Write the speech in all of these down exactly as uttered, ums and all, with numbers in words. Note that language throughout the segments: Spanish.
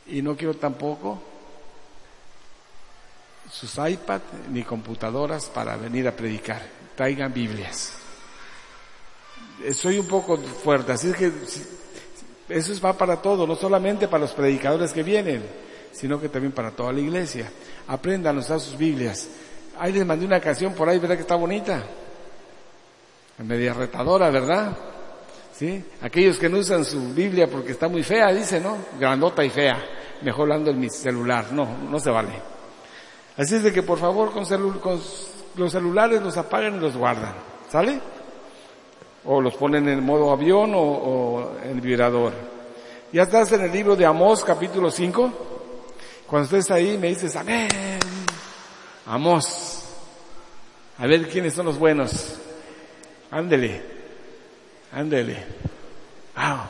Y no quiero tampoco sus iPad ni computadoras para venir a predicar. Traigan Biblias. Soy un poco fuerte, así es que eso va para todo, no solamente para los predicadores que vienen, sino que también para toda la iglesia. Aprendan a usar sus Biblias. Ahí les mandé una canción por ahí, ¿verdad que está bonita? Media retadora, ¿verdad? ¿Sí? Aquellos que no usan su Biblia porque está muy fea, dice, ¿no? Grandota y fea. Mejor ando en mi celular. No, no se vale. Así es de que por favor con, celu- con los celulares los apagan y los guardan. ¿Sale? O los ponen en modo avión o, o en vibrador. Ya estás en el libro de Amós, capítulo cinco. Cuando estés ahí me dices, amén. Amós. A ver quiénes son los buenos. Ándele. Ándele. Wow.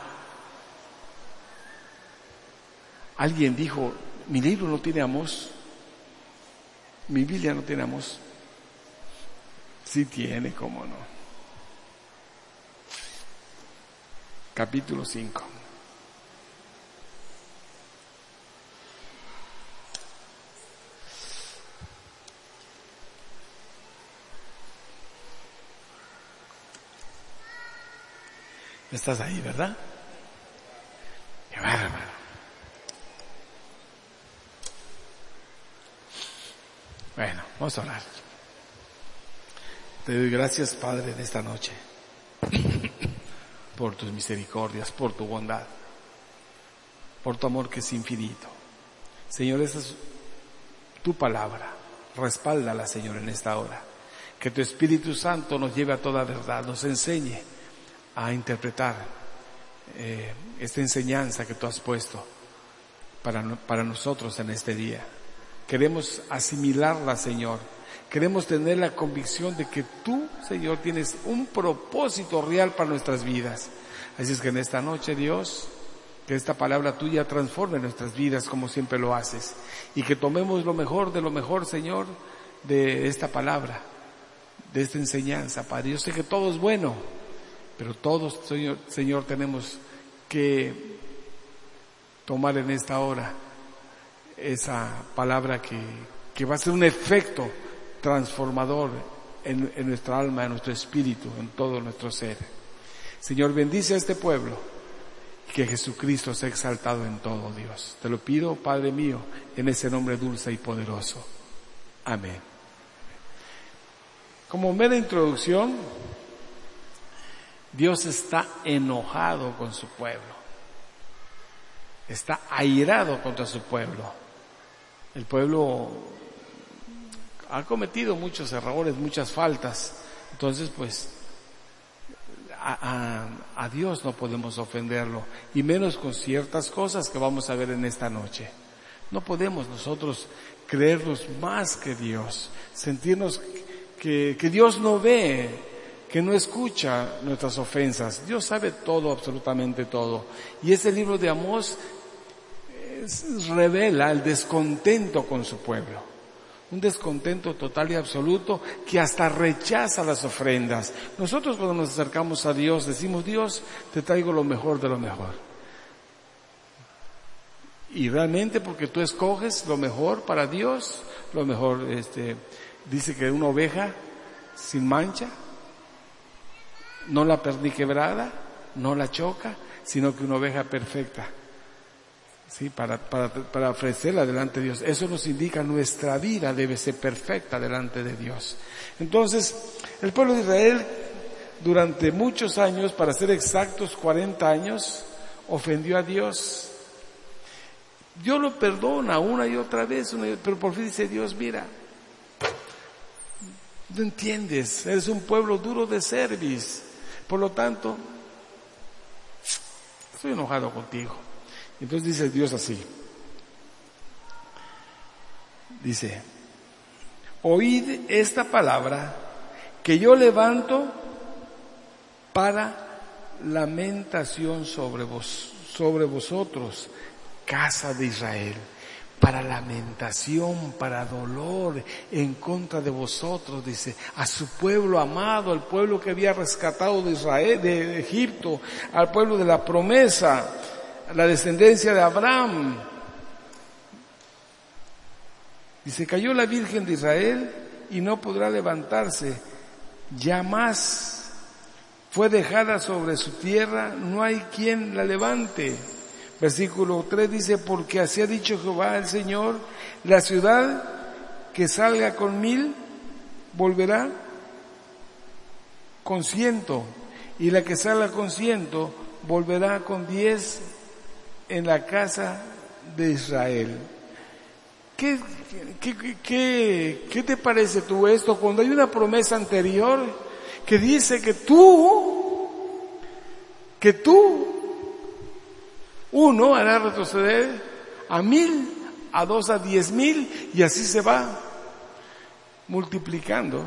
Alguien dijo, mi libro no tiene Amós. Mi Biblia no tiene Amós. Sí tiene, cómo no. Capítulo cinco. Estás ahí, ¿verdad? Qué bárbaro. Bueno, vamos a orar. Te doy gracias, Padre, en esta noche por tus misericordias, por tu bondad, por tu amor que es infinito. Señor, esa es tu palabra. Respáldala, Señor, en esta hora. Que tu Espíritu Santo nos lleve a toda verdad, nos enseñe a interpretar eh, esta enseñanza que tú has puesto para, para nosotros en este día. Queremos asimilarla, Señor. Queremos tener la convicción de que tú, Señor, tienes un propósito real para nuestras vidas. Así es que en esta noche, Dios, que esta palabra tuya transforme nuestras vidas como siempre lo haces. Y que tomemos lo mejor de lo mejor, Señor, de esta palabra, de esta enseñanza, Padre. Yo sé que todo es bueno, pero todos, Señor, Señor, tenemos que tomar en esta hora esa palabra que, que va a ser un efecto transformador en, en nuestra alma, en nuestro espíritu, en todo nuestro ser. Señor, bendice a este pueblo y que Jesucristo sea exaltado en todo, Dios. Te lo pido, Padre mío, en ese nombre dulce y poderoso. Amén. Como mera introducción, Dios está enojado con su pueblo. Está airado contra su pueblo. El pueblo ha cometido muchos errores, muchas faltas. Entonces, pues, a, a, a Dios no podemos ofenderlo, y menos con ciertas cosas que vamos a ver en esta noche. No podemos nosotros creernos más que Dios, sentirnos que, que Dios no ve, que no escucha nuestras ofensas. Dios sabe todo, absolutamente todo. Y ese libro de Amós es, revela el descontento con su pueblo. Un descontento total y absoluto que hasta rechaza las ofrendas. Nosotros cuando nos acercamos a Dios decimos, Dios, te traigo lo mejor de lo mejor. Y realmente porque tú escoges lo mejor para Dios, lo mejor, este, dice que una oveja sin mancha, no la perniquebrada, no la choca, sino que una oveja perfecta. Sí, para, para, para ofrecerla delante de Dios. Eso nos indica nuestra vida debe ser perfecta delante de Dios. Entonces, el pueblo de Israel durante muchos años, para ser exactos cuarenta años, ofendió a Dios. Dios lo perdona una y otra vez, una y otra, pero por fin dice Dios, mira, no entiendes, eres un pueblo duro de cerviz, por lo tanto, estoy enojado contigo. Entonces dice Dios así, dice, oíd esta palabra que yo levanto para lamentación sobre vos, sobre vosotros, casa de Israel, para lamentación, para dolor en contra de vosotros, dice, a su pueblo amado, al pueblo que había rescatado de Israel, de Egipto, al pueblo de la promesa, la descendencia de Abraham. Dice, cayó la Virgen de Israel y no podrá levantarse ya más. Fue dejada sobre su tierra, no hay quien la levante. Versículo tres dice, porque así ha dicho Jehová el Señor, la ciudad que salga con mil volverá con ciento, y la que salga con ciento volverá con diez en la casa de Israel. ¿Qué, qué, qué, qué te parece tú esto? Cuando hay una promesa anterior que dice que tú, que tú, uno hará retroceder a mil, a dos, a diez mil, y así se va multiplicando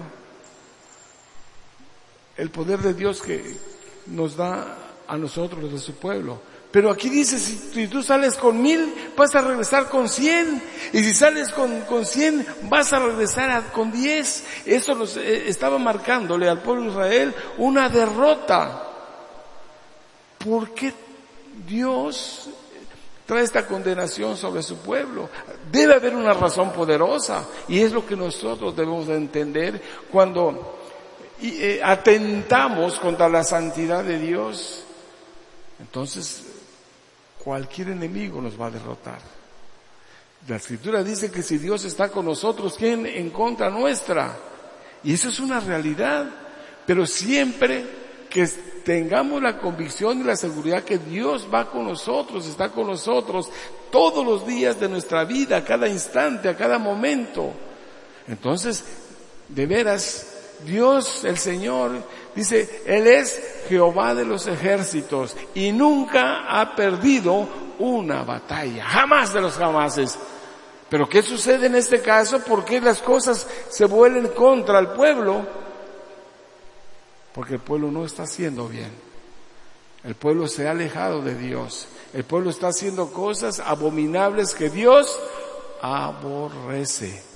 el poder de Dios que nos da a nosotros, de su pueblo. Pero aquí dice, si, si tú sales con mil, vas a regresar con cien. Y si sales con, con cien, vas a regresar a, con diez. Eso nos, eh, estaba marcándole al pueblo de Israel una derrota. ¿Por qué Dios trae esta condenación sobre su pueblo? Debe haber una razón poderosa. Y es lo que nosotros debemos de entender cuando y, eh, atentamos contra la santidad de Dios. Entonces, cualquier enemigo nos va a derrotar. La Escritura dice que si Dios está con nosotros, ¿quién en contra nuestra? Y eso es una realidad. Pero siempre que tengamos la convicción y la seguridad que Dios va con nosotros, está con nosotros todos los días de nuestra vida, a cada instante, a cada momento. Entonces, de veras, Dios, el Señor, dice, Él es Jehová de los ejércitos y nunca ha perdido una batalla, jamás de los jamases. Pero ¿qué sucede en este caso? ¿Por qué las cosas se vuelven contra el pueblo? Porque el pueblo no está haciendo bien. El pueblo se ha alejado de Dios. El pueblo está haciendo cosas abominables que Dios aborrece.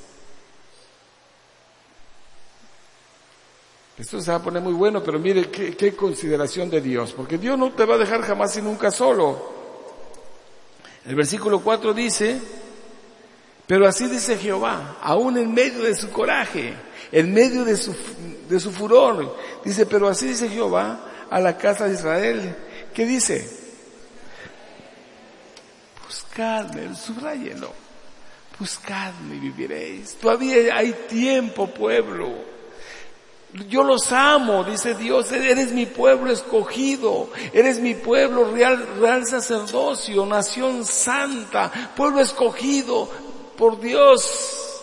Esto se va a poner muy bueno, pero mire qué, qué consideración de Dios, porque Dios no te va a dejar jamás y nunca solo. El versículo cuatro dice, pero así dice Jehová, aún en medio de su coraje, en medio de su, de su furor, dice, pero así dice Jehová a la casa de Israel. ¿Qué dice? Buscadme, subráyenlo, buscadme y viviréis. Todavía hay tiempo, pueblo. Yo los amo, dice Dios, eres mi pueblo escogido, eres mi pueblo real, real sacerdocio, nación santa, pueblo escogido por Dios.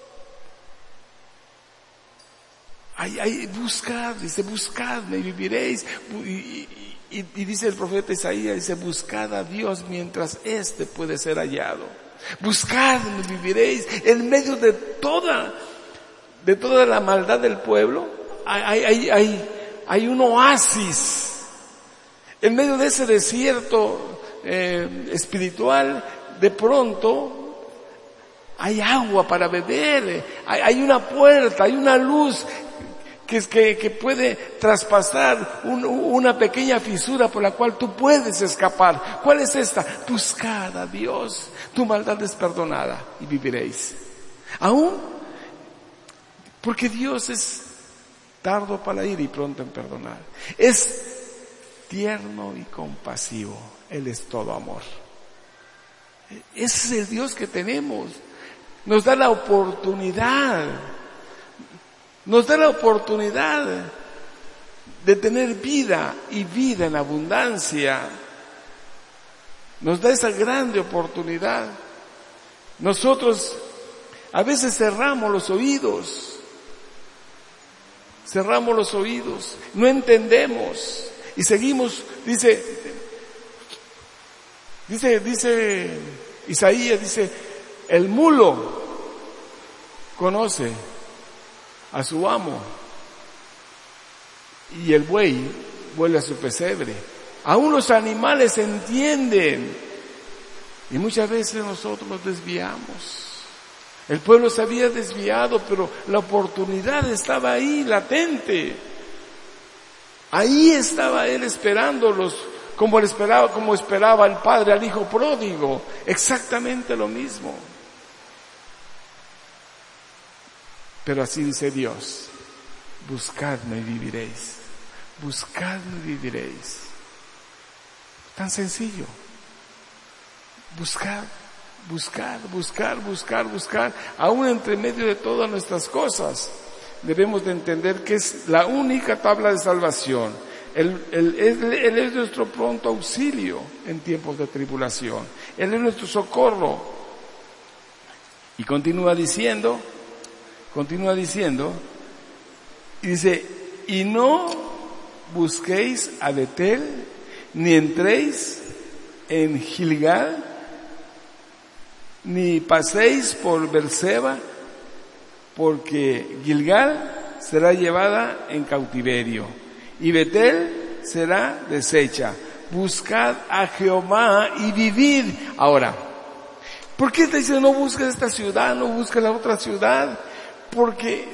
Ay, ay, buscad, dice, buscadme y viviréis. Y, y, y, y dice el profeta Isaías, dice, buscad a Dios mientras éste puede ser hallado. Buscadme y viviréis. En medio de toda de toda la maldad del pueblo, hay, hay, hay, hay un oasis. En medio de ese desierto eh, espiritual, de pronto hay agua para beber, hay, hay una puerta, hay una luz que, que, que puede traspasar un, una pequeña fisura por la cual tú puedes escapar. ¿Cuál es esta? Buscad a Dios, tu maldad es perdonada y viviréis. Aún porque Dios es tardo para ir y pronto en perdonar. Es tierno y compasivo. Él es todo amor. Ese es el Dios que tenemos. Nos da la oportunidad. Nos da la oportunidad de tener vida y vida en abundancia. Nos da esa grande oportunidad. Nosotros a veces cerramos los oídos. Cerramos los oídos, no entendemos y seguimos, dice, dice, dice Isaías, dice, el mulo conoce a su amo y el buey vuelve a su pesebre. Aún los animales entienden y muchas veces nosotros nos desviamos. El pueblo se había desviado, pero la oportunidad estaba ahí, latente. Ahí estaba él esperándolos, como él esperaba, como esperaba el padre al hijo pródigo. Exactamente lo mismo. Pero así dice Dios: buscadme y viviréis. Buscadme y viviréis. Tan sencillo. Buscar, buscar, buscar, buscar, buscar. Aún entre medio de todas nuestras cosas, debemos de entender que es la única tabla de salvación. Él, él, él, él es nuestro pronto auxilio en tiempos de tribulación. Él es nuestro socorro. Y continúa diciendo, continúa diciendo, y dice: y no busquéis a Betel, ni entréis en Gilgal, ni paséis por Beerseba, porque Gilgal será llevada en cautiverio, y Betel será deshecha. Buscad a Jehová y vivid. Ahora, ¿por qué te dice no busques esta ciudad, no busques la otra ciudad? Porque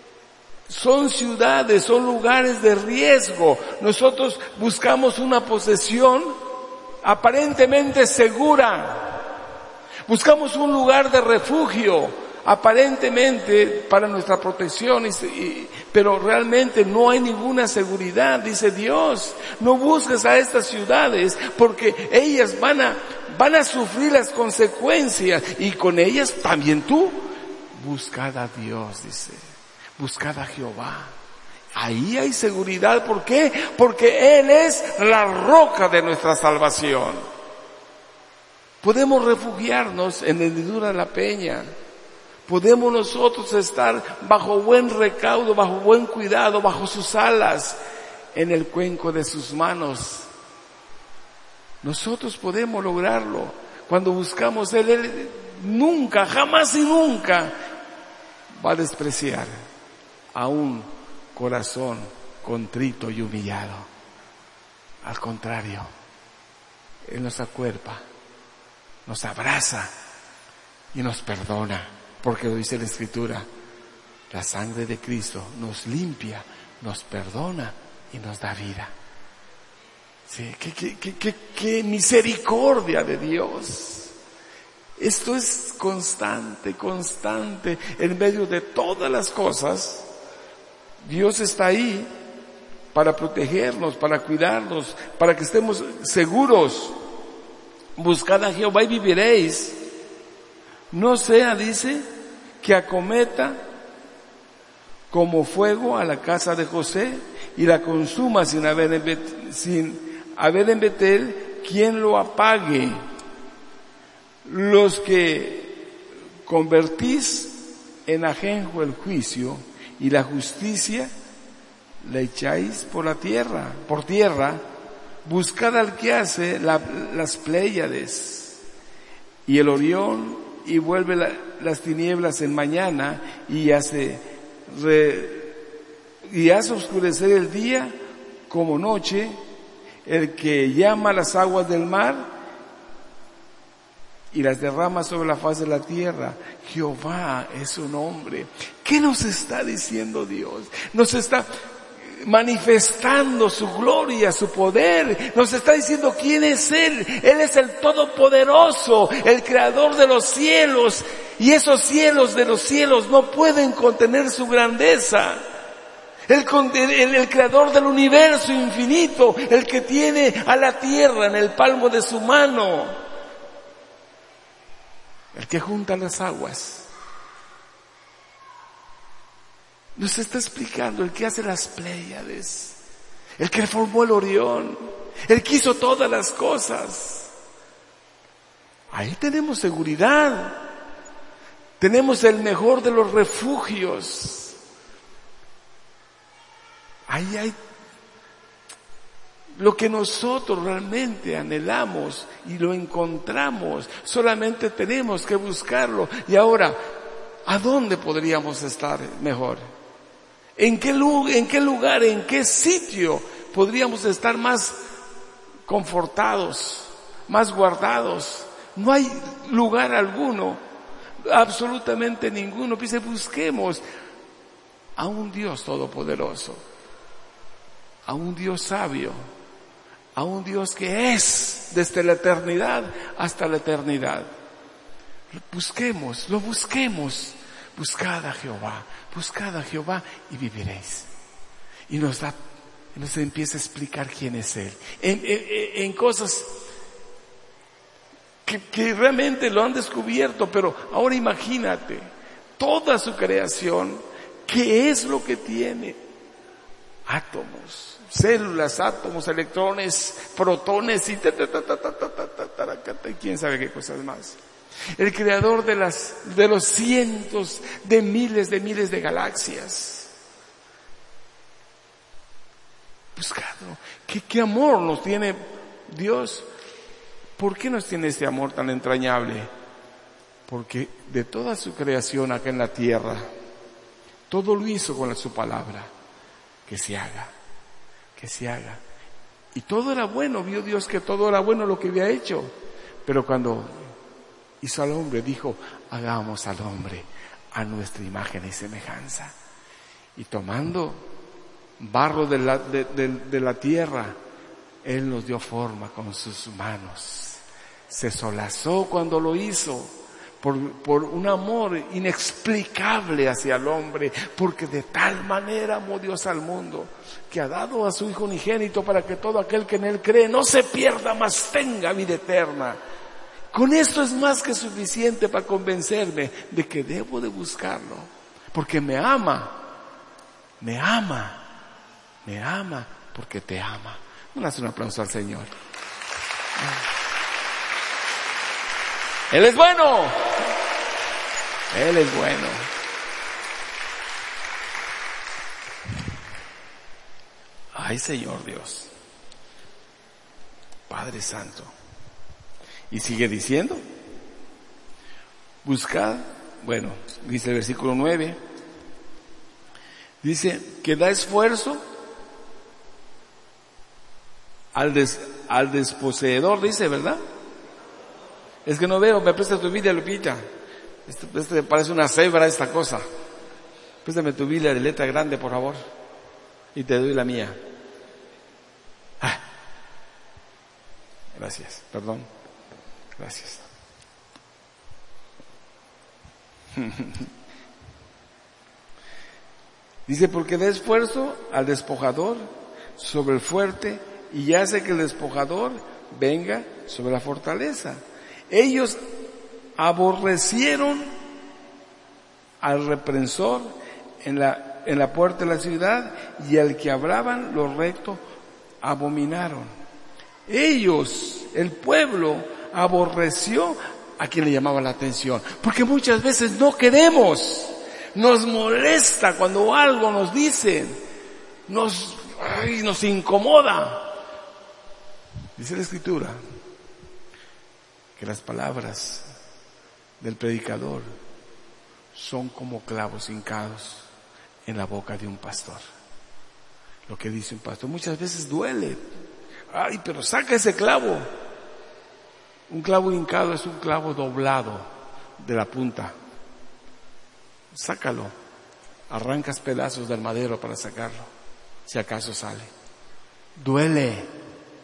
son ciudades, son lugares de riesgo. Nosotros buscamos una posesión aparentemente segura. Buscamos un lugar de refugio, aparentemente para nuestra protección, y, y, pero realmente no hay ninguna seguridad, dice Dios. No busques a estas ciudades, porque ellas van a, van a sufrir las consecuencias, y con ellas también tú. Buscad a Dios, dice. Buscad a Jehová. Ahí hay seguridad. ¿Por qué? Porque Él es la roca de nuestra salvación. Podemos refugiarnos en hendidura de la peña. Podemos nosotros estar bajo buen recaudo, bajo buen cuidado, bajo sus alas, en el cuenco de sus manos. Nosotros podemos lograrlo. Cuando buscamos Él, Él nunca, jamás y nunca va a despreciar a un corazón contrito y humillado. Al contrario, Él nos acuerpa, nos abraza y nos perdona, porque lo dice la Escritura: la sangre de Cristo nos limpia, nos perdona y nos da vida. Sí, qué, qué, qué, qué, qué misericordia de Dios. Esto es constante, constante, en medio de todas las cosas. Dios está ahí para protegernos, para cuidarnos, para que estemos seguros. Buscad a Jehová y viviréis. No sea, dice, que acometa como fuego a la casa de José y la consuma sin haber en Betel, sin haber en Betel quien lo apague. Los que convertís en ajenjo el juicio y la justicia la echáis por la tierra, por tierra. Buscad al que hace la, las Pléyades y el Orión, y vuelve la, las tinieblas en mañana, y hace re, y hace oscurecer el día como noche, el que llama las aguas del mar y las derrama sobre la faz de la tierra. Jehová es su nombre. ¿Qué nos está diciendo Dios? Nos está manifestando su gloria, su poder. Nos está diciendo quién es Él. Él es el Todopoderoso, el Creador de los cielos. Y esos cielos de los cielos no pueden contener su grandeza. El, el, el Creador del universo infinito, el que tiene a la tierra en el palmo de su mano. El que junta las aguas. Nos está explicando el que hace las Pléyades, el que formó el Orión, el que hizo todas las cosas. Ahí tenemos seguridad. Tenemos el mejor de los refugios. Ahí hay lo que nosotros realmente anhelamos y lo encontramos. Solamente tenemos que buscarlo. Y ahora, ¿a dónde podríamos estar mejor? ¿En qué lugar, en qué lugar, en qué sitio podríamos estar más confortados, más guardados? No hay lugar alguno, absolutamente ninguno. Dice, busquemos a un Dios todopoderoso, a un Dios sabio, a un Dios que es desde la eternidad hasta la eternidad. Busquemos, lo busquemos. buscad a Jehová, buscad a Jehová y viviréis. Y nos da, nos empieza a explicar quién es Él. En, en, en cosas que, que realmente lo han descubierto, pero ahora imagínate, toda su creación, ¿qué es lo que tiene? Átomos, células, átomos, electrones, protones y ta, ta, ta, ta, ta, ta, ta, ta, ta, ta, quién sabe qué cosas más. El creador de las, de los cientos de miles de miles de galaxias. Buscadlo. ¿Qué, qué amor nos tiene Dios? ¿Por qué nos tiene este amor tan entrañable? Porque de toda su creación acá en la tierra, todo lo hizo con su palabra. Que se haga, que se haga. Y todo era bueno, vio Dios que todo era bueno lo que había hecho. Pero cuando hizo al hombre, dijo, hagamos al hombre a nuestra imagen y semejanza. Y tomando barro de la, de, de, de la tierra, Él nos dio forma con sus manos. Se solazó cuando lo hizo. Por, por un amor inexplicable hacia el hombre, porque de tal manera amó Dios al mundo, que ha dado a su Hijo unigénito para que todo aquel que en Él cree no se pierda, mas tenga vida eterna. Con esto es más que suficiente para convencerme de que debo de buscarlo, porque me ama, me ama, me ama, porque te ama. Dale un aplauso al Señor. Él es bueno. Él es bueno. Ay, Señor Dios. Padre Santo. Y sigue diciendo. Buscad. Bueno, dice el versículo nueve. Dice que da esfuerzo al, des, al desposeedor, dice, ¿verdad? Es que no veo, me presta tu Biblia, Lupita. Este, este parece una cebra esta cosa. Préstame tu Biblia de letra grande, por favor. Y te doy la mía. Ah. Gracias, perdón. Gracias. Dice, porque da esfuerzo al despojador sobre el fuerte y hace que el despojador venga sobre la fortaleza. Ellos aborrecieron al reprensor en la, en la puerta de la ciudad y al que hablaban lo recto abominaron. Ellos, el pueblo, aborreció a quien le llamaba la atención. Porque muchas veces no queremos, nos molesta cuando algo nos dicen, nos, ay, nos incomoda. Dice la Escritura que las palabras del predicador son como clavos hincados en la boca de un pastor. Lo que dice un pastor muchas veces duele. Ay, pero saca ese clavo. Un clavo hincado es un clavo doblado de la punta. Sácalo. Arrancas pedazos del madero para sacarlo, si acaso sale. Duele.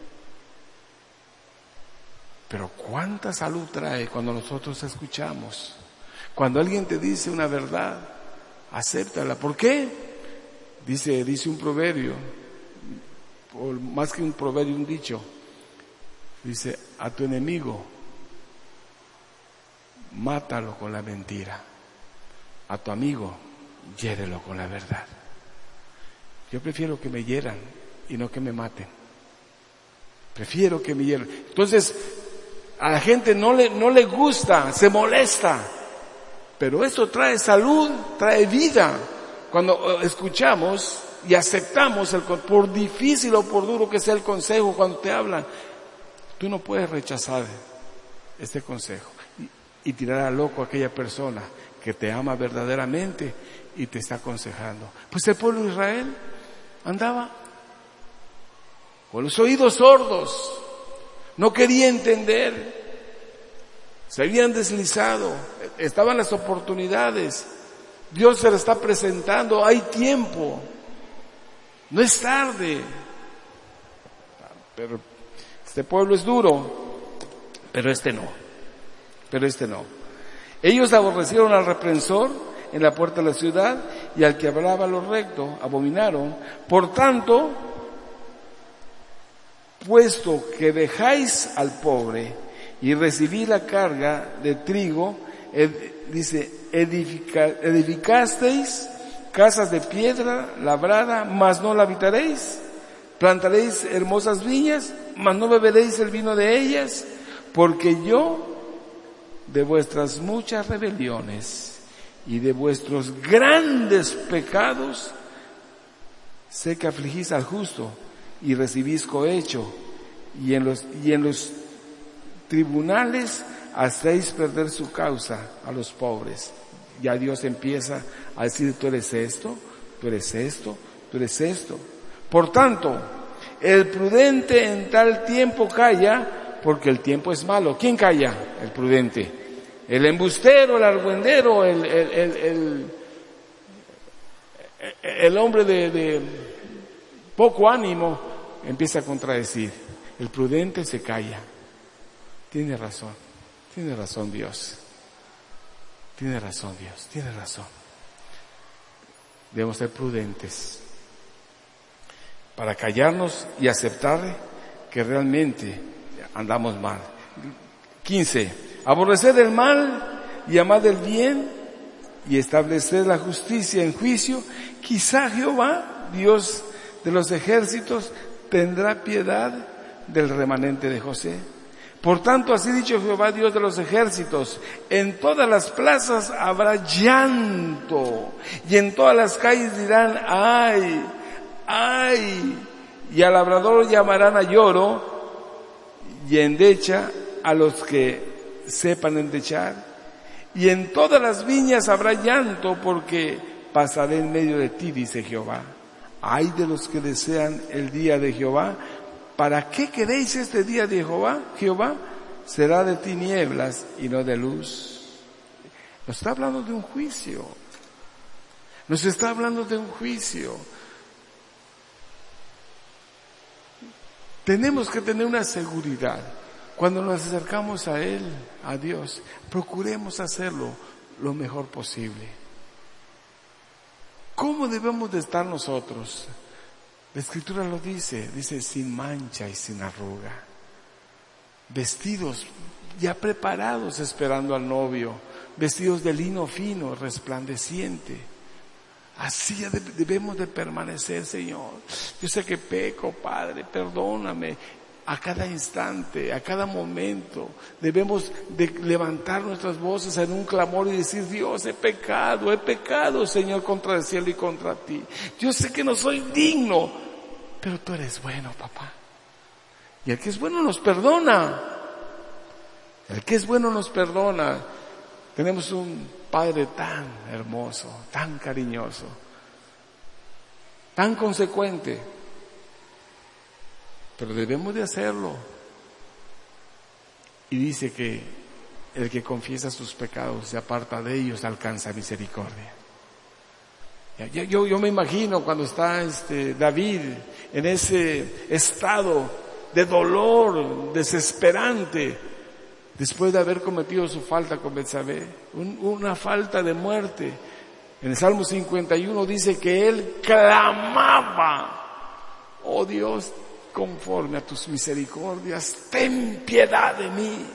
Pero cuánta salud trae cuando nosotros escuchamos. Cuando alguien te dice una verdad, acéptala. ¿Por qué? Dice, dice un proverbio, o más que un proverbio, un dicho. Dice, a tu enemigo, mátalo con la mentira. A tu amigo, hiérelo con la verdad. Yo prefiero que me hieran y no que me maten. Prefiero que me hieran. Entonces, a la gente no le, no le gusta, se molesta. Pero esto trae salud, trae vida. Cuando escuchamos y aceptamos, el, por difícil o por duro que sea el consejo cuando te hablan, tú no puedes rechazar este consejo y, y tirar a loco a aquella persona que te ama verdaderamente y te está aconsejando. Pues el pueblo de Israel andaba con los oídos sordos, no quería entender, se habían deslizado, estaban las oportunidades, Dios se le está presentando, hay tiempo, no es tarde. Pero este pueblo es duro, pero este no, pero este no. Ellos aborrecieron al reprensor en la puerta de la ciudad, y al que hablaba lo recto abominaron. Por tanto, puesto que dejáis al pobre y recibí la carga de trigo, ed, dice, edifica, edificasteis casas de piedra labrada, mas no la habitaréis. Plantaréis hermosas viñas, mas no beberéis el vino de ellas, porque yo de vuestras muchas rebeliones y de vuestros grandes pecados sé que afligís al justo y recibís cohecho, y en los, y en los tribunales hacéis perder su causa a los pobres. Ya Dios empieza a decir, tú eres esto, tú eres esto, tú eres esto. Por tanto, el prudente en tal tiempo calla, porque el tiempo es malo. ¿Quién calla? El prudente. El embustero, el argüendero, el, el, el, el, el hombre de, de poco ánimo empieza a contradecir. El prudente se calla. Tiene razón, tiene razón Dios. Tiene razón Dios, tiene razón. Debemos ser prudentes para callarnos y aceptar que realmente andamos mal. quince. Aborrecer el mal y amar el bien y establecer la justicia en juicio. Quizá Jehová, Dios de los ejércitos, tendrá piedad del remanente de José. Por tanto, así dicho Jehová, Dios de los ejércitos, en todas las plazas habrá llanto, y en todas las calles dirán, ay, ay, y al labrador llamarán a lloro, y endecha a los que sepan endechar, y en todas las viñas habrá llanto, porque pasaré en medio de ti, dice Jehová. Ay de los que desean el día de Jehová. ¿Para qué queréis este día de Jehová? Jehová será de tinieblas y no de luz. Nos está hablando de un juicio. Nos está hablando de un juicio. Tenemos que tener una seguridad. Cuando nos acercamos a Él, a Dios, procuremos hacerlo lo mejor posible. ¿Cómo debemos de estar nosotros? La Escritura lo dice, dice sin mancha y sin arruga, vestidos ya preparados esperando al novio, vestidos de lino fino, resplandeciente. Así debemos de permanecer, Señor. Yo sé que peco, Padre, perdóname. A cada instante, a cada momento, debemos de levantar nuestras voces en un clamor y decir, Dios, he pecado, he pecado, Señor, contra el cielo y contra ti. Yo sé que no soy digno, pero tú eres bueno, papá. Y el que es bueno nos perdona. El que es bueno nos perdona. Tenemos un Padre tan hermoso, tan cariñoso, tan consecuente. Pero debemos de hacerlo. Y dice que el que confiesa sus pecados, se aparta de ellos, alcanza misericordia. Yo, yo, yo me imagino cuando está este David en ese estado de dolor desesperante, después de haber cometido su falta con Betsabé, un, una falta de muerte. En el Salmo cincuenta y uno dice que él clamaba, oh Dios, conforme a tus misericordias, ten piedad de mí.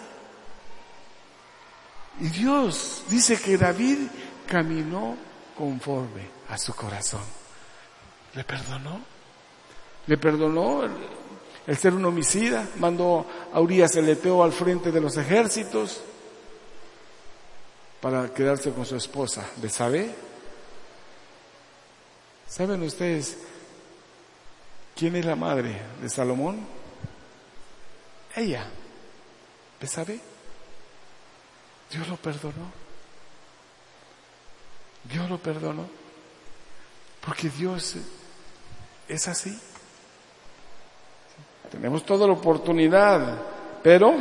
Y Dios dice que David caminó conforme a su corazón. ¿Le perdonó? ¿Le perdonó el, el ser un homicida? Mandó a Urías el Eteo al frente de los ejércitos para quedarse con su esposa, Betsabé. ¿Saben ustedes quién es la madre de Salomón? Ella, Betsabé. Dios lo perdonó. Dios lo perdonó. Porque Dios es así. Tenemos toda la oportunidad, pero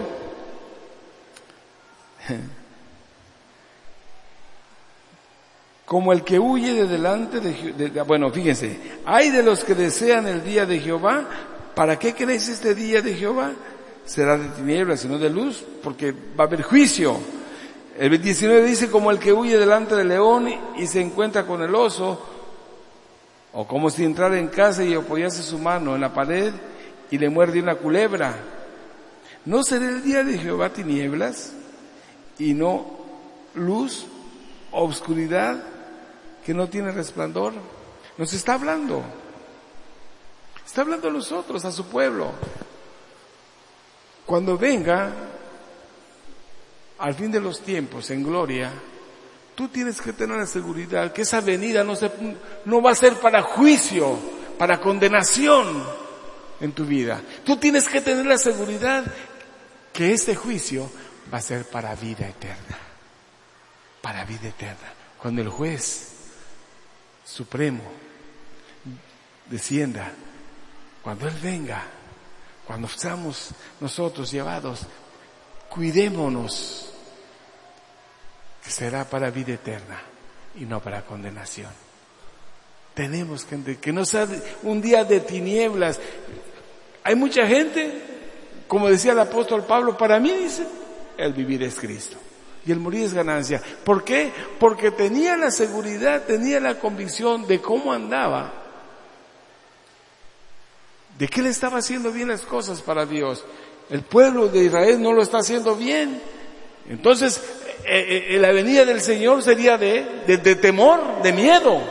como el que huye de delante de, de, de bueno, fíjense, hay de los que desean el día de Jehová. ¿Para qué queréis este día de Jehová? Será de tinieblas y no de luz, porque va a haber juicio. El diecinueve dice, como el que huye delante del león y se encuentra con el oso, o como si entrara en casa y apoyase su mano en la pared y le muerde una culebra. ¿No será el día de Jehová tinieblas y no luz, obscuridad que no tiene resplandor? Nos está hablando. Está hablando a nosotros, a su pueblo. Cuando venga al fin de los tiempos en gloria, tú tienes que tener la seguridad que esa venida no, se, no va a ser para juicio, para condenación en tu vida. Tú tienes que tener la seguridad que este juicio va a ser para vida eterna. Para vida eterna. Cuando el juez supremo descienda, cuando Él venga, cuando seamos nosotros llevados, cuidémonos, que será para vida eterna y no para condenación. Tenemos que que no sea un día de tinieblas. Hay mucha gente, como decía el apóstol Pablo, para mí dice, el vivir es Cristo y el morir es ganancia. ¿Por qué? Porque tenía la seguridad, tenía la convicción de cómo andaba, de que Él estaba haciendo bien las cosas para Dios. El pueblo de Israel no lo está haciendo bien. Entonces, eh, eh, la venida del Señor sería de, de, de temor, de miedo.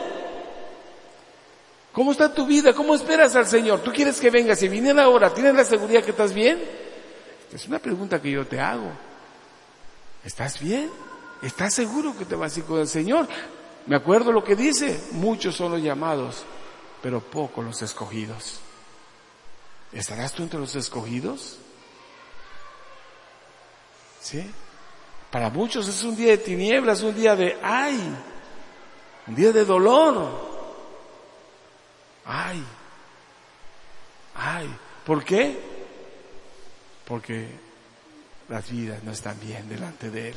¿Cómo está tu vida? ¿Cómo esperas al Señor? ¿Tú quieres que venga? Si viniera ahora, ¿tienes la seguridad que estás bien? Es una pregunta que yo te hago. ¿Estás bien? ¿Estás seguro que te vas a ir con el Señor? Me acuerdo lo que dice, muchos son los llamados, pero pocos los escogidos. ¿Estarás tú entre los escogidos? ¿Sí? Para muchos es un día de tinieblas, un día de ay, un día de dolor. Ay, ay. ¿Por qué? Porque las vidas no están bien delante de Él.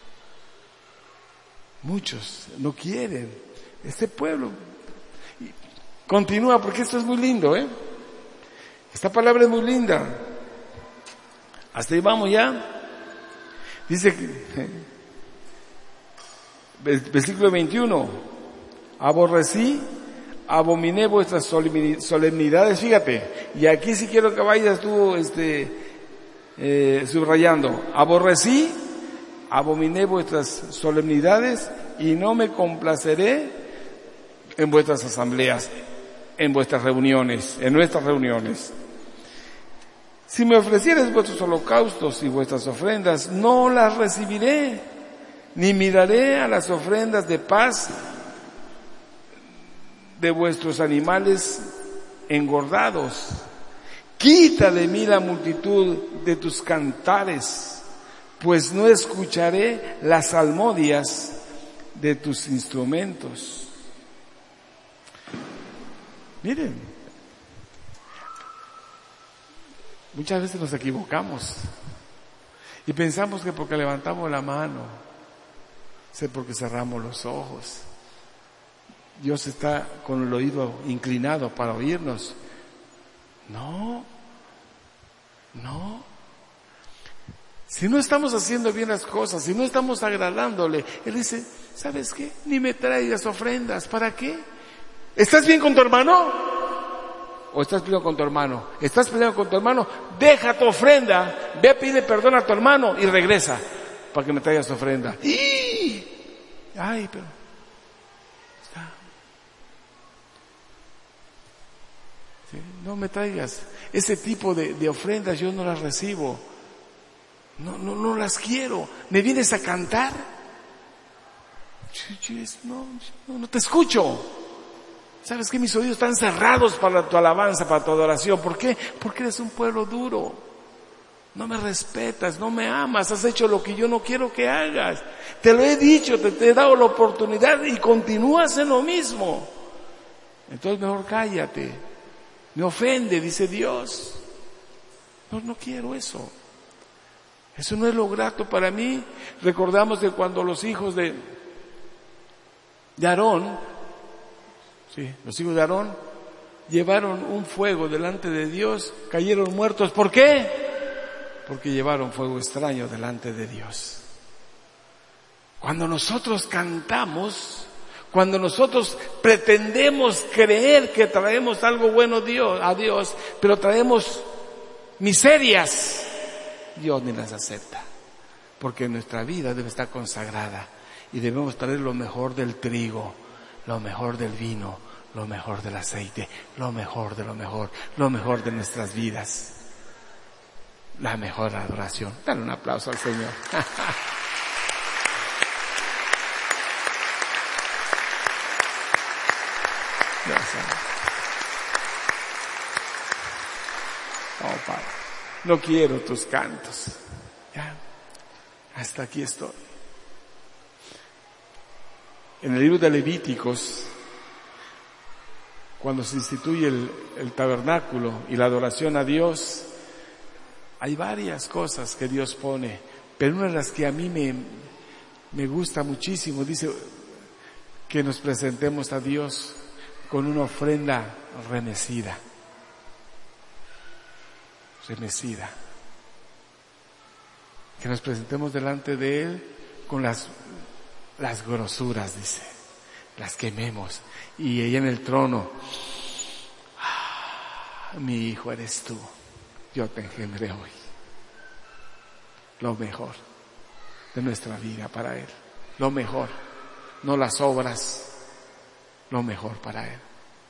Muchos no quieren. Este pueblo continúa, porque esto es muy lindo, ¿eh? Esta palabra es muy linda. Hasta ahí vamos ya. Dice, versículo veintiuno, aborrecí, abominé vuestras solemnidades, fíjate, y aquí sí quiero que vayas tú este, eh, subrayando, aborrecí, abominé vuestras solemnidades y no me complaceré en vuestras asambleas, en vuestras reuniones, en nuestras reuniones. Si me ofrecieres vuestros holocaustos y vuestras ofrendas, no las recibiré, ni miraré a las ofrendas de paz de vuestros animales engordados. Quita de mí la multitud de tus cantares, pues no escucharé las salmodias de tus instrumentos. Miren, muchas veces nos equivocamos y pensamos que porque levantamos la mano, sé porque cerramos los ojos, Dios está con el oído inclinado para oírnos. No, no. Si no estamos haciendo bien las cosas, si no estamos agradándole, Él dice, ¿sabes qué? Ni me traigas ofrendas, ¿para qué? ¿Estás bien con tu hermano? ¿O estás peleando con tu hermano? ¿Estás peleando con tu hermano? Deja tu ofrenda, ve a pedirle perdón a tu hermano y regresa para que me traigas tu ofrenda. ¡Y! Ay, pero está. ¿Sí? No me traigas ese tipo de, de ofrendas, yo no las recibo. No, no, no las quiero. ¿Me vienes a cantar? No, no, no te escucho. ¿Sabes qué? Mis oídos están cerrados para tu alabanza, para tu adoración. ¿Por qué? Porque eres un pueblo duro. No me respetas, no me amas, has hecho lo que yo no quiero que hagas. Te lo he dicho, te, te he dado la oportunidad y continúas en lo mismo. Entonces mejor cállate. Me ofende, dice Dios. No, no quiero eso. Eso no es lo grato para mí. Recordamos que cuando los hijos de, de Aarón, sí, los hijos de Aarón llevaron un fuego delante de Dios, cayeron muertos. ¿Por qué? Porque llevaron fuego extraño delante de Dios. Cuando nosotros cantamos, cuando nosotros pretendemos creer que traemos algo bueno Dios, a Dios, pero traemos miserias, Dios ni las acepta. Porque nuestra vida debe estar consagrada y debemos traer lo mejor del trigo, lo mejor del vino, lo mejor del aceite, lo mejor de lo mejor, lo mejor de nuestras vidas. La mejor adoración. Dale un aplauso al Señor. Gracias. Oh, Padre, no quiero tus cantos. Ya, hasta aquí estoy. En el libro de Levíticos, cuando se instituye el, el tabernáculo y la adoración a Dios, hay varias cosas que Dios pone, pero una de las que a mí me, me gusta muchísimo, dice que nos presentemos a Dios con una ofrenda remecida. Remecida. Que nos presentemos delante de Él con las, las grosuras, dice, las quememos. Y ella en el trono, ah, mi hijo eres tú, yo te engendré hoy. Lo mejor de nuestra vida para Él, lo mejor, no las obras, lo mejor para Él.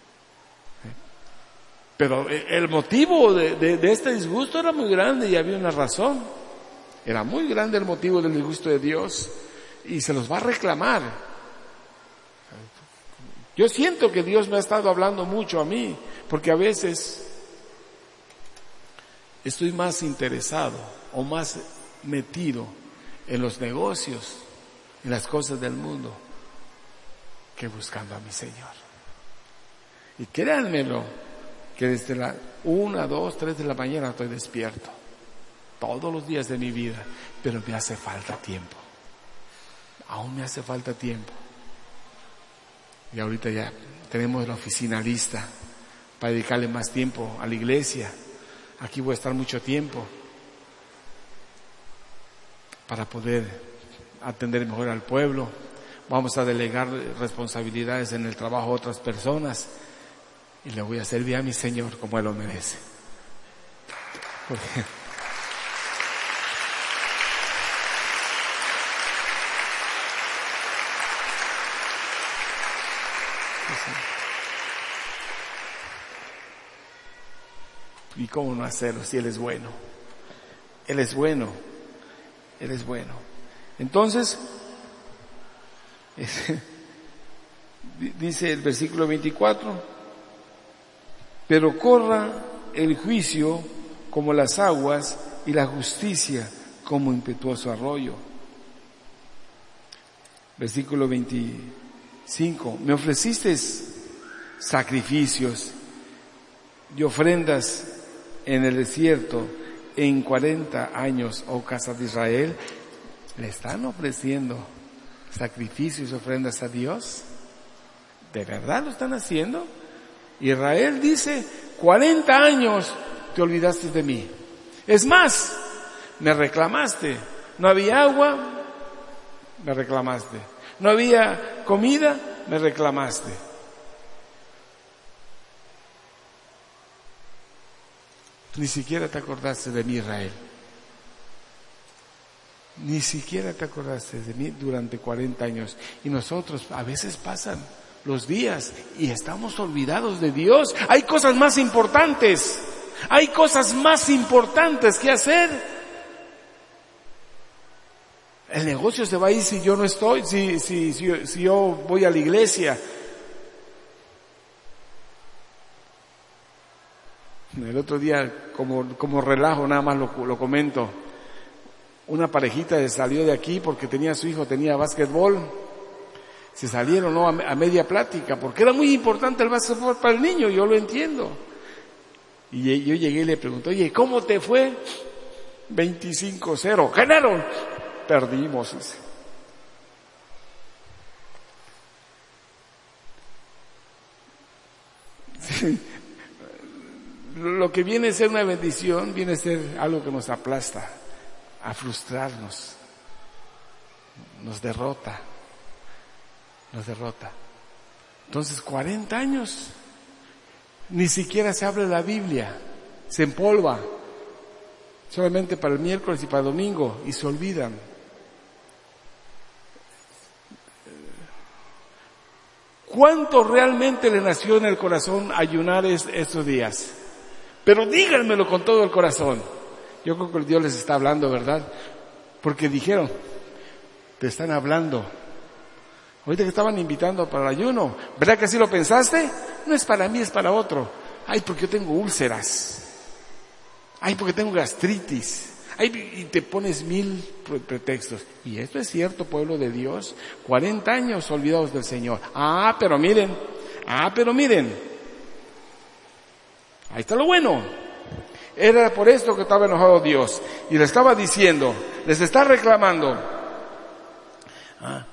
Pero el motivo de, de, de este disgusto era muy grande y había una razón. Era muy grande el motivo del disgusto de Dios y se los va a reclamar. Yo siento que Dios me ha estado hablando mucho a mí, porque a veces estoy más interesado o más metido en los negocios, en las cosas del mundo, que buscando a mi Señor. Y créanmelo, que desde la una, dos, tres de la mañana estoy despierto, todos los días de mi vida, pero me hace falta tiempo, aún me hace falta tiempo. Y ahorita ya tenemos la oficina lista para dedicarle más tiempo a la iglesia. Aquí voy a estar mucho tiempo para poder atender mejor al pueblo. Vamos a delegar responsabilidades en el trabajo a otras personas y le voy a servir a mi Señor como Él lo merece. Porque ¿y cómo no hacerlo si Él es bueno? Él es bueno, Él es bueno. Entonces, dice el versículo veinticuatro, pero corra el juicio como las aguas y la justicia como impetuoso arroyo. Versículo veinticinco, me ofreciste sacrificios y ofrendas en el desierto en cuarenta años, oh casa de Israel. ¿Le están ofreciendo sacrificios y ofrendas a Dios? ¿De verdad lo están haciendo? Israel dice, cuarenta años te olvidaste de mí. Es más, me reclamaste. No había agua, me reclamaste. No había comida, me reclamaste. Ni siquiera te acordaste de mí, Israel. Ni siquiera te acordaste de mí durante cuarenta años. Y nosotros, a veces pasan los días y estamos olvidados de Dios. Hay cosas más importantes. Hay cosas más importantes que hacer. El negocio se va a ir si yo no estoy, si, si, si, si yo voy a la iglesia. El otro día, como, como relajo, nada más lo, lo comento. Una parejita salió de aquí porque tenía su hijo, tenía básquetbol. Se salieron, ¿no? A, a media plática, porque era muy importante el básquetbol para el niño, yo lo entiendo. Y yo llegué y le pregunté, oye, ¿cómo te fue? veinticinco cero. ¿Ganaron? Perdimos. Sí. Lo que viene a ser una bendición, viene a ser algo que nos aplasta, a frustrarnos. nos derrota, nos derrota. Entonces, cuarenta años, ni siquiera se abre la Biblia, se empolva, solamente para el miércoles y para el domingo, y se olvidan. ¿Cuánto realmente le nació en el corazón ayunar es, estos días? Pero díganmelo con todo el corazón. Yo creo que Dios les está hablando, ¿verdad? Porque dijeron, te están hablando. Ahorita que estaban invitando para el ayuno, ¿verdad que así lo pensaste? No es para mí, es para otro. Ay, porque yo tengo úlceras. Ay, porque tengo gastritis. Ay, y te pones mil pretextos. Y esto es cierto, pueblo de Dios. cuarenta años olvidados del Señor. Ah, pero miren. Ah, pero miren. Ahí está lo bueno. Era por esto que estaba enojado Dios. Y le estaba diciendo, les está reclamando. Ah.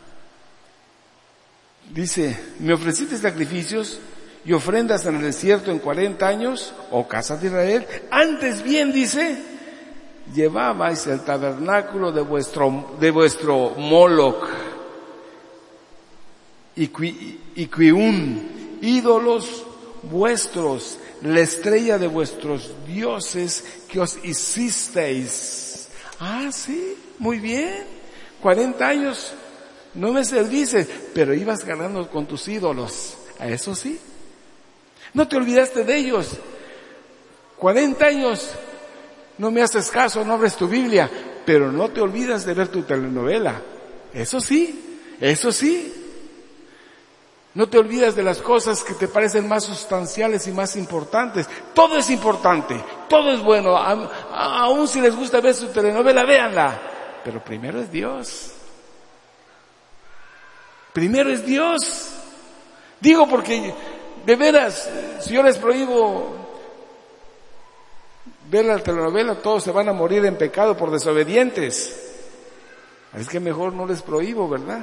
Dice, me ofreciste sacrificios y ofrendas en el desierto en cuarenta años, oh casa de Israel. Antes bien, dice, llevabais el tabernáculo de vuestro, de vuestro Moloch y Quiún, ídolos vuestros, la estrella de vuestros dioses que os hicisteis. Ah, sí, muy bien. cuarenta años no me serviste, pero ibas ganando con tus ídolos. A eso sí. No te olvidaste de ellos. cuarenta años no me haces caso, no abres tu Biblia, pero no te olvidas de ver tu telenovela. Eso sí, eso sí. No te olvidas de las cosas que te parecen más sustanciales y más importantes. Todo es importante, todo es bueno. A, a, aún si les gusta ver su telenovela, véanla. Pero primero es Dios. Primero es Dios. Digo porque, de veras, si yo les prohíbo ver la telenovela, todos se van a morir en pecado por desobedientes. Es que mejor no les prohíbo, ¿verdad?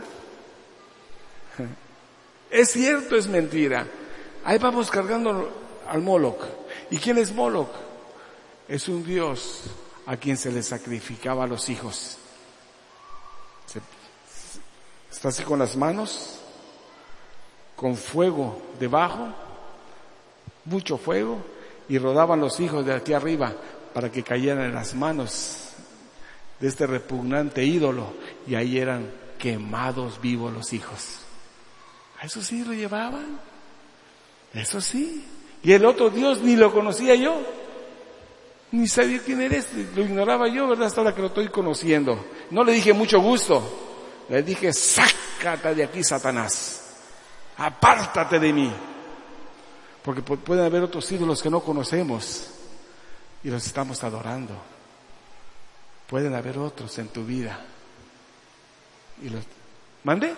Es cierto, es mentira. Ahí vamos cargando al Moloch. ¿Y quién es Moloch? Es un dios a quien se le sacrificaba a los hijos. Se, está así con las manos, con fuego debajo, mucho fuego, y rodaban los hijos de aquí arriba para que cayeran en las manos de este repugnante ídolo, y ahí eran quemados vivos los hijos. Eso sí lo llevaban, eso sí. Y el otro Dios ni lo conocía yo, ni sabía quién eres, lo ignoraba yo, ¿verdad? Hasta ahora que lo estoy conociendo. No le dije mucho gusto, le dije, sácate de aquí, Satanás, apártate de mí. Porque pueden haber otros ídolos que no conocemos y los estamos adorando. Pueden haber otros en tu vida. Y los... ¿Mande?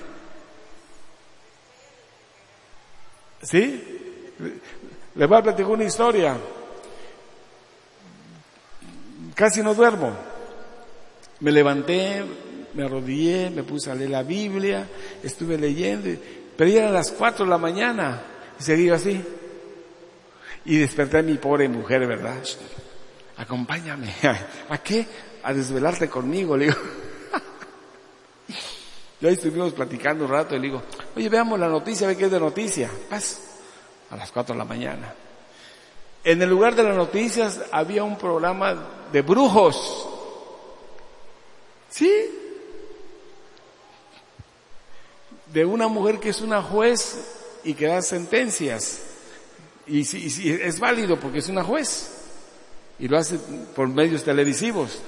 ¿Sí? Le voy a platicar una historia. Casi no duermo. Me levanté, me arrodillé, me puse a leer la Biblia, estuve leyendo, pero ya eran las cuatro de la mañana y seguía así. Y desperté a mi pobre mujer, ¿verdad? Acompáñame. ¿A qué? A desvelarte conmigo, le digo. Y ahí estuvimos platicando un rato y le digo, oye, veamos la noticia, ve qué es de noticia. Paz, a las cuatro de la mañana. En el lugar de las noticias había un programa de brujos. ¿Sí? De una mujer que es una juez y que da sentencias. Y sí, y sí, es válido porque es una juez. Y lo hace por medios televisivos.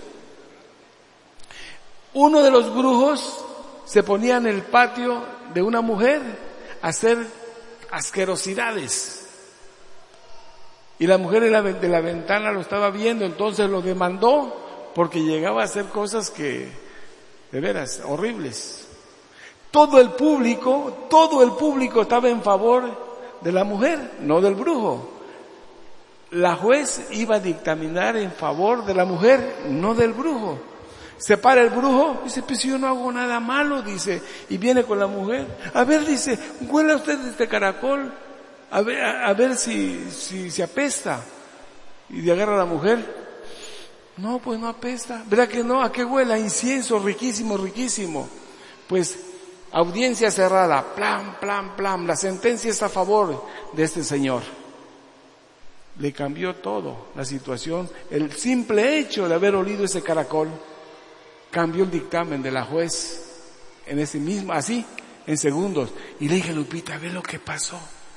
Uno de los brujos se ponía en el patio de una mujer a hacer asquerosidades. Y la mujer de la, de la ventana lo estaba viendo, entonces lo demandó porque llegaba a hacer cosas que, de veras, horribles. Todo el público, todo el público estaba en favor de la mujer, no del brujo. La juez iba a dictaminar en favor de la mujer, no del brujo. Se para el brujo, dice, pues yo no hago nada malo, dice, y viene con la mujer. A ver, dice, huela usted este caracol, a ver, a, a ver si, si, si apesta. Y le agarra a la mujer. No, pues no apesta. ¿Verdad que no? ¿A qué huele? A incienso, riquísimo, riquísimo. Pues audiencia cerrada, plan, plan, plan, la sentencia está a favor de este señor. Le cambió todo la situación. El simple hecho de haber olido ese caracol cambió el dictamen de la juez en ese mismo, así, en segundos. Y le dije, Lupita, ve lo que pasó.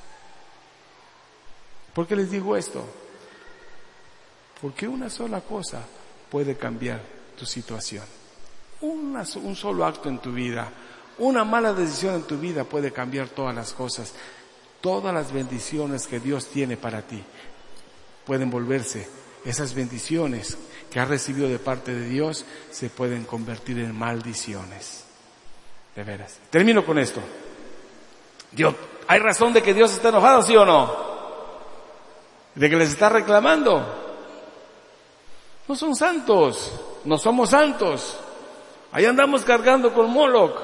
¿Por qué les digo esto? Porque una sola cosa puede cambiar tu situación. Una, un solo acto en tu vida, una mala decisión en tu vida puede cambiar todas las cosas. Todas las bendiciones que Dios tiene para ti pueden volverse, esas bendiciones que has recibido de parte de Dios se pueden convertir en maldiciones. De veras. Termino con esto. Dios, ¿hay razón de que Dios está enojado, sí o no? ¿De que les está reclamando? No son santos, no somos santos. Ahí andamos cargando con Moloch.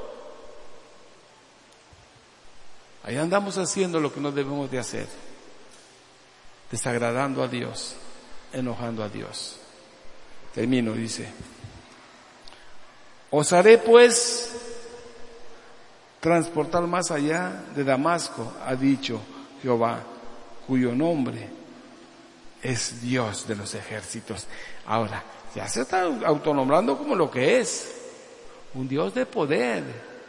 Ahí andamos haciendo lo que no debemos de hacer. Desagradando a Dios, enojando a Dios. Termino, dice. Os haré pues transportar más allá de Damasco, ha dicho Jehová, cuyo nombre es Dios de los ejércitos. Ahora, ya se está autonombrando como lo que es, un Dios de poder.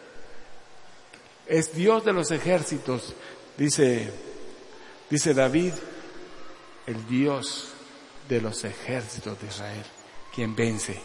Es Dios de los ejércitos, dice, dice David, el Dios de los ejércitos de Israel, quien vence,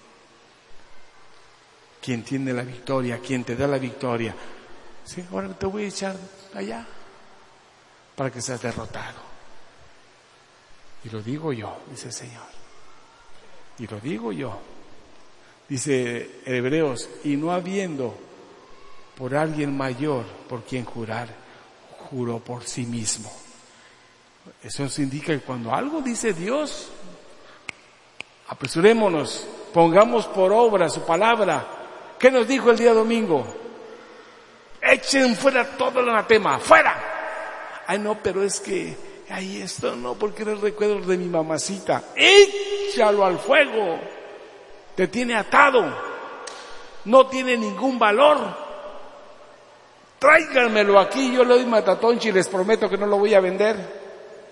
quien tiene la victoria, quien te da la victoria. Sí, ahora te voy a echar allá para que seas derrotado. Y lo digo yo, dice el Señor. Y lo digo yo. Dice Hebreos, y no habiendo por alguien mayor por quien jurar, juró por sí mismo. Eso nos indica que cuando algo dice Dios, apresurémonos, pongamos por obra su palabra. ¿Qué nos dijo el día domingo? Echen fuera todo el anatema, fuera. Ay no, pero es que, ay esto no, porque era el recuerdo de mi mamacita. Échalo al fuego. Te tiene atado. No tiene ningún valor. Tráiganmelo aquí, yo le doy matatonchi y les prometo que no lo voy a vender.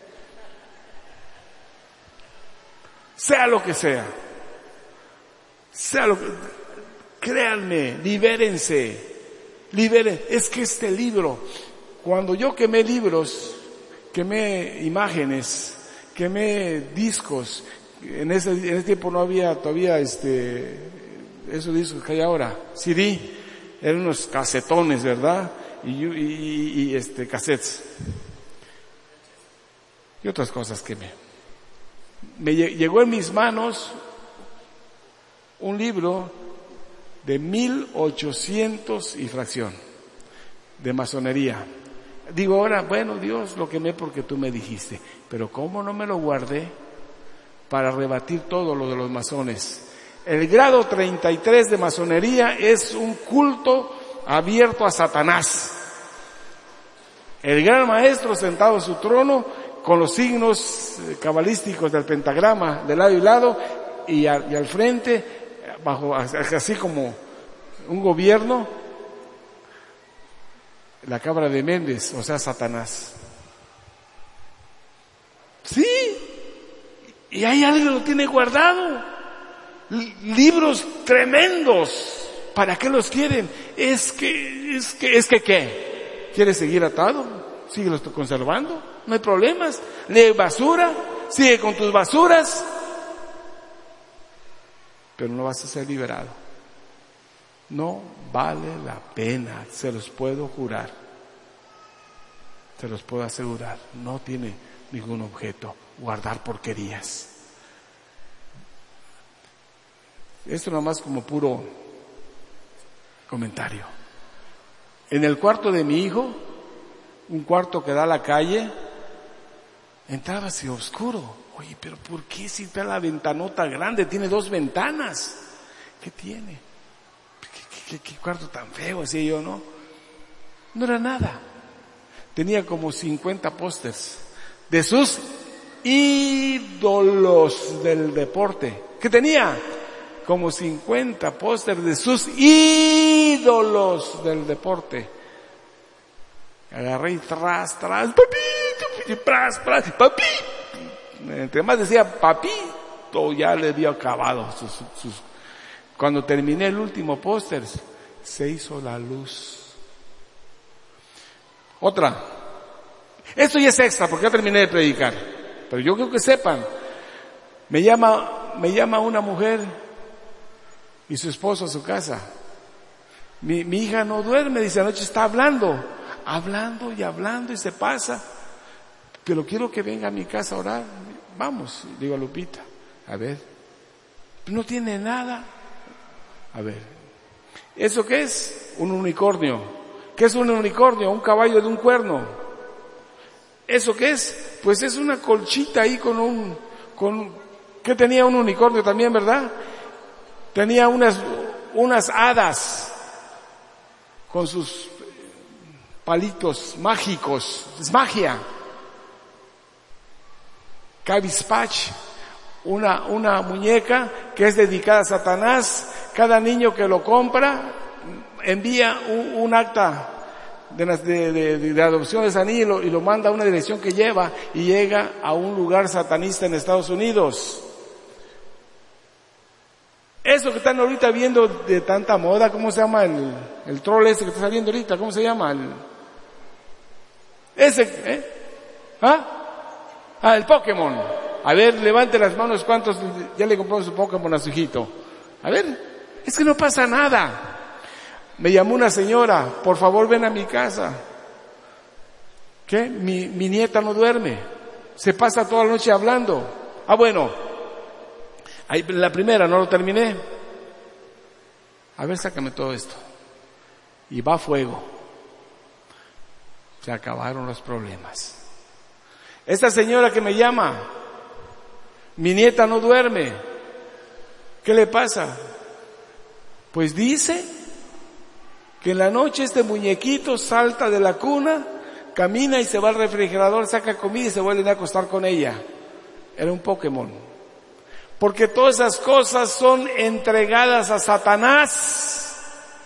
Sea lo que sea. Sea lo que... Créanme, libérense. Liberen. Es que este libro, cuando yo quemé libros, quemé imágenes, quemé discos, en ese, en ese tiempo no había todavía este, esos discos que hay ahora, C D, eran unos casetones, ¿verdad? Y, y, y este, cassettes. Y otras cosas quemé. Me llegó en mis manos un libro de mil ochocientos y fracción, de masonería. Digo ahora, bueno, Dios, lo quemé porque tú me dijiste, pero ¿cómo no me lo guardé para rebatir todo lo de los masones? El grado treinta y tres de masonería es un culto abierto a Satanás. El gran maestro sentado en su trono con los signos cabalísticos del pentagrama de lado y lado y, a, y al frente, bajo así como un gobierno, la cabra de Méndez, o sea, Satanás. Sí, y hay alguien que lo tiene guardado. Libros tremendos. ¿Para qué los quieren? Es que, es que, es que, ¿qué? ¿Quieres seguir atado? Síguelos conservando, no hay problemas. Lee basura, sigue con tus basuras, pero no vas a ser liberado. No vale la pena, se los puedo jurar, se los puedo asegurar. No tiene ningún objeto guardar porquerías. Esto nomás como puro comentario. En el cuarto de mi hijo, un cuarto que da a la calle, entraba así oscuro. Oye, pero ¿por qué si está la ventanota grande? Tiene dos ventanas. ¿Qué tiene? ¿Qué, qué, qué cuarto tan feo? Decía yo, ¿no? No era nada. Tenía como cincuenta pósters de sus ídolos del deporte. ¿Qué tenía? Como cincuenta pósters de sus ídolos ídolos del deporte. Agarré y tras, tras, papi, tras, tras, papi. Entre más decía papito, ya le dio acabado sus, sus. Cuando terminé el último póster, se hizo la luz. Otra. Esto ya es extra porque ya terminé de predicar. Pero yo quiero que sepan. Me llama, me llama una mujer y su esposo a su casa. Mi, mi hija no duerme, dice, anoche está hablando, hablando y hablando y se pasa. Pero quiero que venga a mi casa a orar. Vamos, digo a Lupita, a ver, no tiene nada. A ver, ¿eso qué es? Un unicornio. ¿Qué es un unicornio? Un caballo de un cuerno. ¿Eso qué es? Pues es una colchita ahí con un, con, ¿qué tenía un unicornio también, verdad? Tenía unas, unas hadas con sus palitos mágicos. Es magia. Cabizpach, una, una muñeca que es dedicada a Satanás. Cada niño que lo compra envía un, un acta de, de, de, de adopción de ese niño y lo, y lo manda a una dirección que lleva y llega a un lugar satanista en Estados Unidos. Eso que están ahorita viendo de tanta moda, ¿cómo se llama el, el troll ese que está saliendo ahorita? ¿Cómo se llama? El, ese, ¿eh? ¿Ah? Ah, el Pokémon. A ver, levante las manos, ¿cuántos ya le compró su Pokémon a su hijito? A ver, es que no pasa nada. Me llamó una señora, por favor ven a mi casa. ¿Qué? Mi, mi nieta no duerme. Se pasa toda la noche hablando. Ah, bueno. Ahí, la primera, no lo terminé. A ver, sácame todo esto. Y va a fuego. Se acabaron los problemas. Esta señora que me llama, mi nieta no duerme. ¿Qué le pasa? Pues dice que en la noche este muñequito salta de la cuna, camina y se va al refrigerador, saca comida y se vuelve a acostar con ella. Era un Pokémon. Porque todas esas cosas son entregadas a Satanás.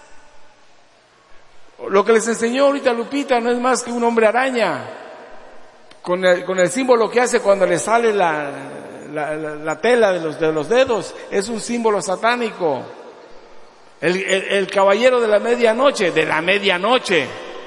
Lo que les enseñó ahorita Lupita no es más que un hombre araña. Con el, con el símbolo que hace cuando le sale la, la, la, la tela de los, de los dedos, es un símbolo satánico. El, el, el caballero de la medianoche, de la medianoche.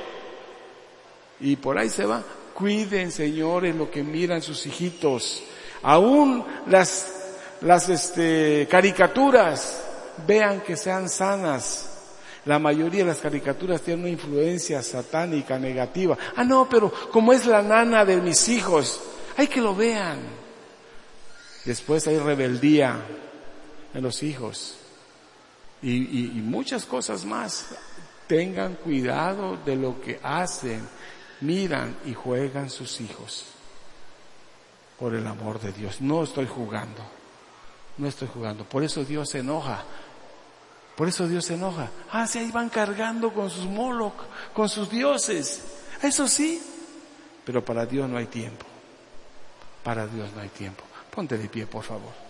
Y por ahí se va. Cuiden, señores, lo que miran sus hijitos. Aún las, las este, caricaturas, vean que sean sanas. La mayoría de las caricaturas tienen una influencia satánica, negativa. Ah, no, pero como es la nana de mis hijos, hay que lo vean. Después hay rebeldía en los hijos. Y, y, y muchas cosas más. Tengan cuidado de lo que hacen, miran y juegan sus hijos. Por el amor de Dios. No estoy jugando. No estoy jugando. Por eso Dios se enoja. Por eso Dios se enoja. Ah, sí, ahí van cargando con sus Moloch, con sus dioses. Eso sí. Pero para Dios no hay tiempo. Para Dios no hay tiempo. Ponte de pie, por favor.